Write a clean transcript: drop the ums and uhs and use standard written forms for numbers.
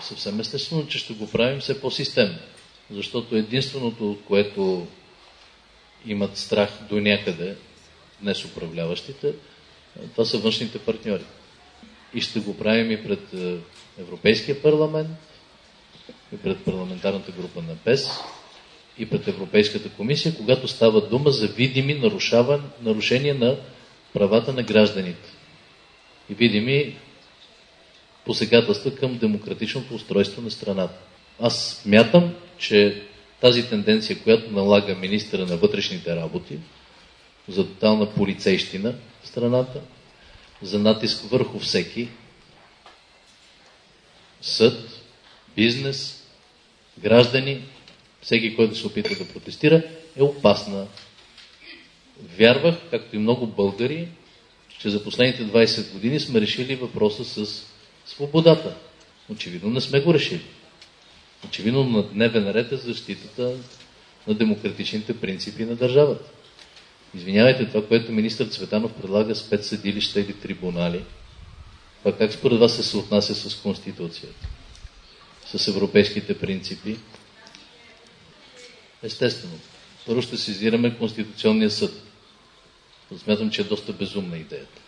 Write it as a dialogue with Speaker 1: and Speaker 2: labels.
Speaker 1: съвсем естествено, че ще го правим все по-системно. Защото единственото, от което имат страх до някъде днес управляващите, това са външните партньори. И ще го правим и пред Европейския парламент, и пред парламентарната група на ПЕС, и пред Европейската комисия, когато става дума за видими нарушения на правата на гражданите и видими посегателства към демократичното устройство на страната. Аз смятам, че тази тенденция, която налага министъра на вътрешните работи за тотална полицейщина в страната, за натиск върху всеки съд, бизнес, граждани, всеки, който се опитва да протестира, е опасна. Вярвах, както и много българи, че за последните 20 години сме решили въпроса с свободата. Очевидно не сме го решили. Очевидно на дневен ред е защитата на демократичните принципи на държавата. Извинявайте, това, което министър Цветанов предлага спецсъдилища или трибунали, това как според вас се съотнася с Конституцията? С европейските принципи? Естествено. Първо ще сезираме Конституционния съд. Смятам, че е доста безумна идеята.